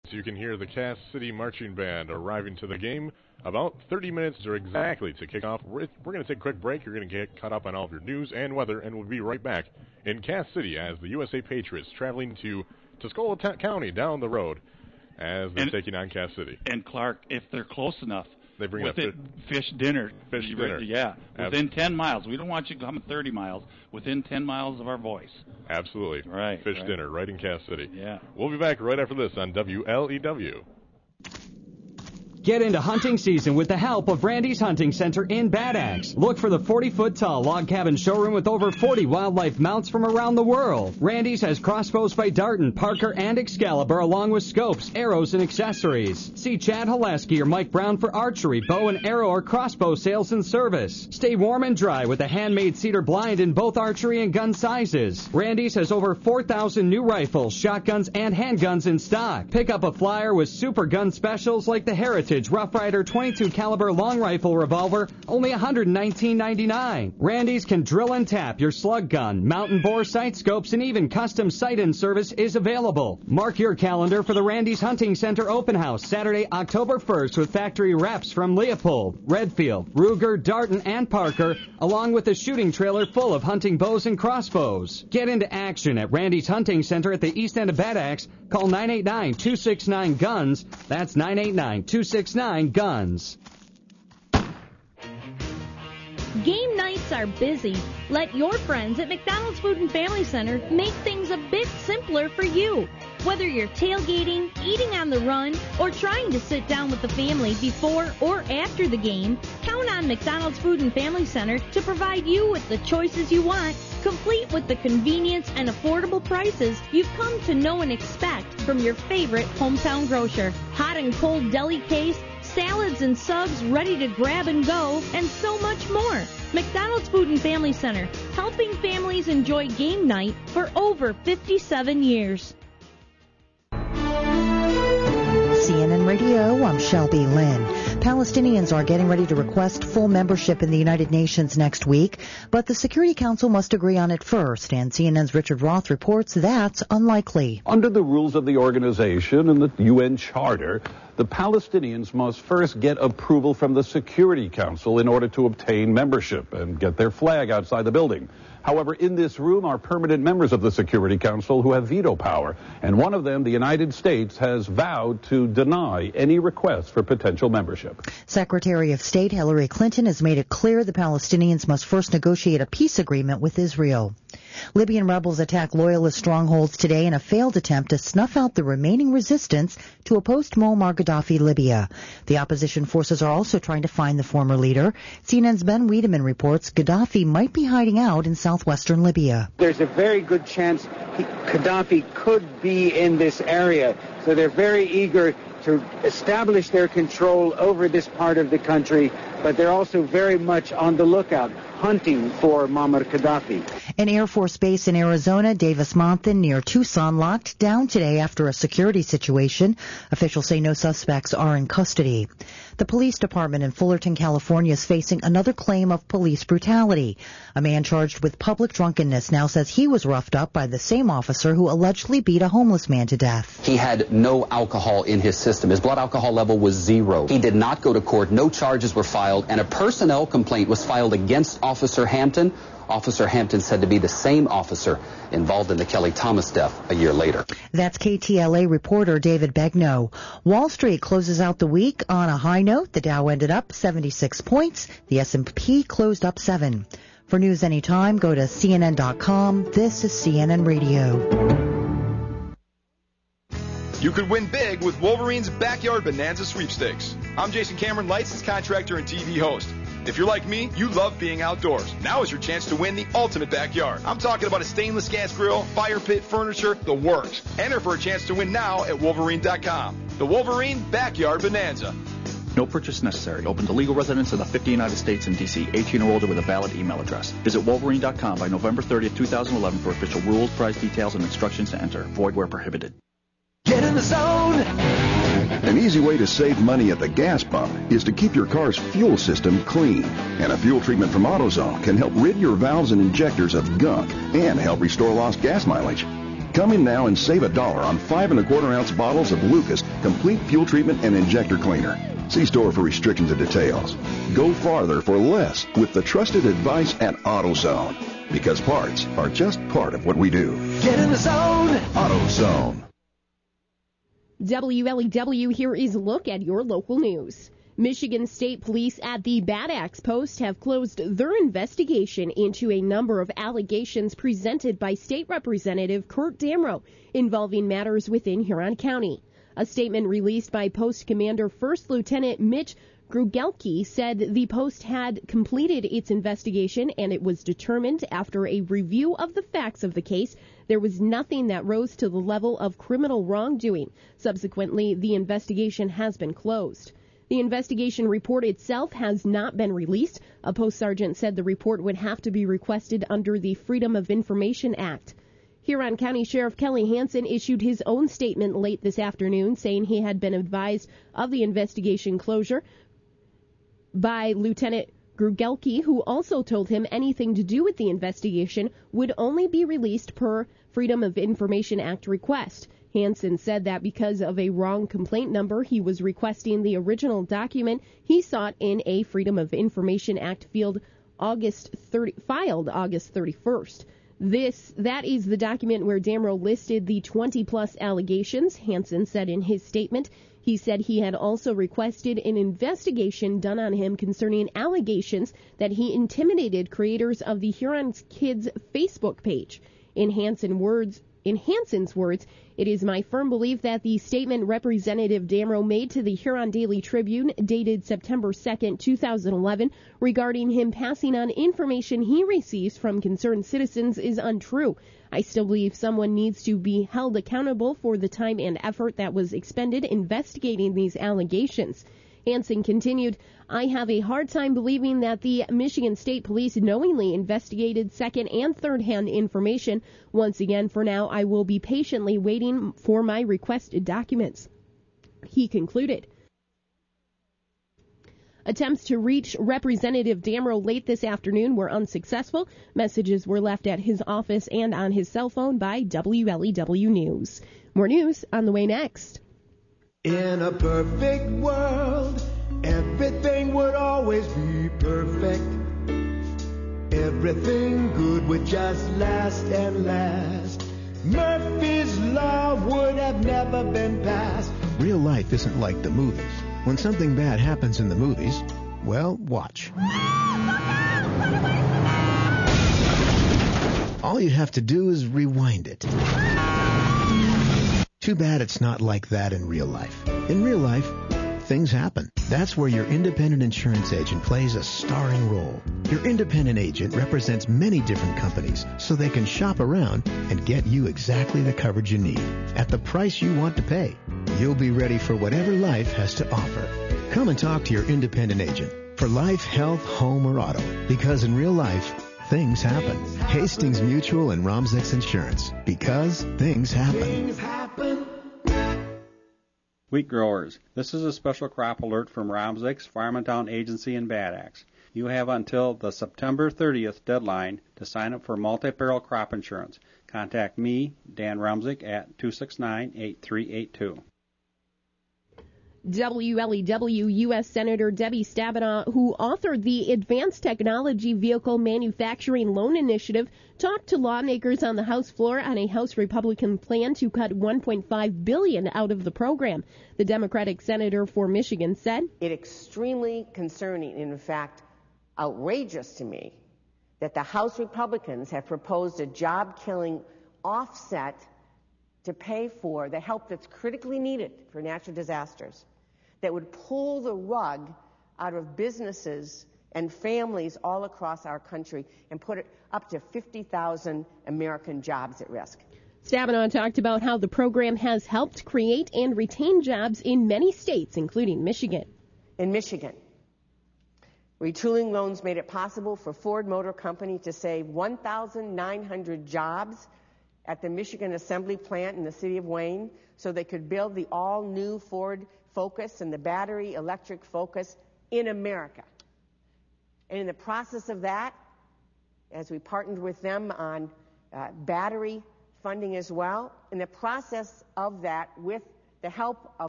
You can hear the Cass City Marching Band arriving to the game about 30 minutes or exactly to kick off. We're going to take a quick break. You're going to get caught up on all of your news and weather, and we'll be right back in Cass City as the USA Patriots traveling to Tuscola County down the road as they're taking on Cass City. And Clark, if they're close enough, they bring up fish dinner. Fish dinner. Yeah, within 10 miles. We don't want you coming 30 miles. Within 10 miles of our voice. Absolutely. Right. Fish dinner right in Cass City. Yeah. We'll be back right after this on WLEW. Get into hunting season with the help of Randy's Hunting Center in Bad Axe. Look for the 40-foot-tall log cabin showroom with over 40 wildlife mounts from around the world. Randy's has crossbows by Darton, Parker, and Excalibur, along with scopes, arrows, and accessories. See Chad Haleski or Mike Brown for archery, bow and arrow, or crossbow sales and service. Stay warm and dry with a handmade cedar blind in both archery and gun sizes. Randy's has over 4,000 new rifles, shotguns, and handguns in stock. Pick up a flyer with super gun specials like the Heritage Rough Rider 22 caliber long rifle revolver, only $119.99. Randy's can drill and tap your slug gun, mountain bore sight scopes, and even custom sight-in service is available. Mark your calendar for the Randy's Hunting Center open house Saturday, October 1st with factory reps from Leopold, Redfield, Ruger, Darton, and Parker, along with a shooting trailer full of hunting bows and crossbows. Get into action at Randy's Hunting Center at the east end of Bad Axe. Call 989-269-GUNS. That's 989-269-GUNS. Game nights are busy. Let your friends at McDonald's Food and Family Center make things a bit simpler for you. Whether you're tailgating, eating on the run, or trying to sit down with the family before or after the game, count on McDonald's Food and Family Center to provide you with the choices you want, complete with the convenience and affordable prices you've come to know and expect from your favorite hometown grocer. Hot and cold deli case, salads and subs ready to grab and go, and so much more. McDonald's Food and Family Center, helping families enjoy game night for over 57 years. CNN Radio, I'm Shelby Lynn. Palestinians are getting ready to request full membership in the United Nations next week, but the Security Council must agree on it first, and CNN's Richard Roth reports that's unlikely. Under the rules of the organization and the UN Charter, the Palestinians must first get approval from the Security Council in order to obtain membership and get their flag outside the building. However, in this room are permanent members of the Security Council who have veto power, and one of them, the United States, has vowed to deny any request for potential membership. Secretary of State Hillary Clinton has made it clear the Palestinians must first negotiate a peace agreement with Israel. Libyan rebels attacked loyalist strongholds today in a failed attempt to snuff out the remaining resistance to a post-Muammar Gaddafi Libya. The opposition forces are also trying to find the former leader. CNN's Ben Wiedemann reports Gaddafi might be hiding out in southwestern Libya. There's a very good chance Gaddafi could be in this area, so they're very eager to establish their control over this part of the country, but they're also very much on the lookout, hunting for Muammar Gaddafi. An Air Force base in Arizona, Davis-Monthan, near Tucson, locked down today after a security situation. Officials say no suspects are in custody. The police department in Fullerton, California, is facing another claim of police brutality. A man charged with public drunkenness now says he was roughed up by the same officer who allegedly beat a homeless man to death. He had no alcohol in his system. His blood alcohol level was 0. He did not go to court. No charges were filed, and a personnel complaint was filed against Officer Hampton. Officer Hampton said to be the same officer involved in the Kelly Thomas death a year later. That's KTLA reporter David Begnaud. Wall Street closes out the week on a high note. The Dow ended up 76 points. The S&P closed up 7. For news anytime, go to CNN.com. This is CNN Radio. You could win big with Wolverine's Backyard Bonanza Sweepstakes. I'm Jason Cameron, licensed contractor and TV host. If you're like me, you love being outdoors. Now is your chance to win the ultimate backyard. I'm talking about a stainless gas grill, fire pit, furniture, the works. Enter for a chance to win now at Wolverine.com. The Wolverine Backyard Bonanza. No purchase necessary. Open to legal residents of the 50 United States and D.C., 18 or older with a valid email address. Visit Wolverine.com by November 30th, 2011 for official rules, price details, and instructions to enter. Void where prohibited. Get in the zone! An easy way to save money at the gas pump is to keep your car's fuel system clean. And a fuel treatment from AutoZone can help rid your valves and injectors of gunk and help restore lost gas mileage. Come in now and save $1 on 5 1/4-ounce bottles of Lucas Complete Fuel Treatment and Injector Cleaner. See store for restrictions and details. Go farther for less with the trusted advice at AutoZone. Because parts are just part of what we do. Get in the zone. AutoZone. WLEW, here is a look at your local news. Michigan State Police at the Bad Axe Post have closed their investigation into a number of allegations presented by State Representative Kurt Damrow involving matters within Huron County. A statement released by Post Commander First Lieutenant Mitch Grugelke said the Post had completed its investigation and it was determined after a review of the facts of the case there was nothing that rose to the level of criminal wrongdoing. Subsequently, the investigation has been closed. The investigation report itself has not been released. A post sergeant said the report would have to be requested under the Freedom of Information Act. Huron County Sheriff Kelly Hansen issued his own statement late this afternoon saying he had been advised of the investigation closure by Lieutenant Grugelke, who also told him anything to do with the investigation would only be released per Freedom of Information Act request. Hansen said that because of a wrong complaint number, he was requesting the original document he sought in a Freedom of Information Act field filed August 31st. That is the document where Damrow listed the 20-plus allegations, Hansen said in his statement. He said he had also requested an investigation done on him concerning allegations that he intimidated creators of the Huron Kids Facebook page. In Hansen's words, it is my firm belief that the statement Representative Damrow made to the Huron Daily Tribune, dated September 2, 2011, regarding him passing on information he receives from concerned citizens is untrue. I still believe someone needs to be held accountable for the time and effort that was expended investigating these allegations. Hansen continued, I have a hard time believing that the Michigan State Police knowingly investigated second and third-hand information. Once again, for now, I will be patiently waiting for my requested documents. He concluded. Attempts to reach Representative Damrow late this afternoon were unsuccessful. Messages were left at his office and on his cell phone by WLEW News. More news on the way next. In a perfect world, everything would always be perfect. Everything good would just last and last. Murphy's Law would have never been passed. Real life isn't like the movies. When something bad happens in the movies, well, watch. All you have to do is rewind it. Too bad it's not like that in real life. In real life, things happen. That's where your independent insurance agent plays a starring role. Your independent agent represents many different companies, so they can shop around and get you exactly the coverage you need at the price you want to pay. You'll be ready for whatever life has to offer. Come and talk to your independent agent for life, health, home, or auto. Because in real life, things happen. Hastings Mutual and Romsix Insurance. Because things happen. Things happen. Wheat growers, this is a special crop alert from Romsix, Farmantown Agency in Bad Axe. You have until the September 30th deadline to sign up for multi-peril crop insurance. Contact me, Dan Romsik, at 269-8382. WLEW U.S. Senator Debbie Stabenow, who authored the Advanced Technology Vehicle Manufacturing Loan Initiative, talked to lawmakers on the House floor on a House Republican plan to cut $1.5 billion out of the program. The Democratic senator for Michigan said, "It's extremely concerning, in fact, outrageous to me, that the House Republicans have proposed a job-killing offset to pay for the help that's critically needed for natural disasters, that would pull the rug out of businesses and families all across our country and put it up to 50,000 American jobs at risk." Stabenow talked about how the program has helped create and retain jobs in many states, including Michigan. In Michigan, retooling loans made it possible for Ford Motor Company to save 1,900 jobs at the Michigan Assembly Plant in the city of Wayne, so they could build the all-new Ford Focus and the battery electric Focus in America. And in the process of that, as we partnered with them on battery funding as well. In the process of that, with the help of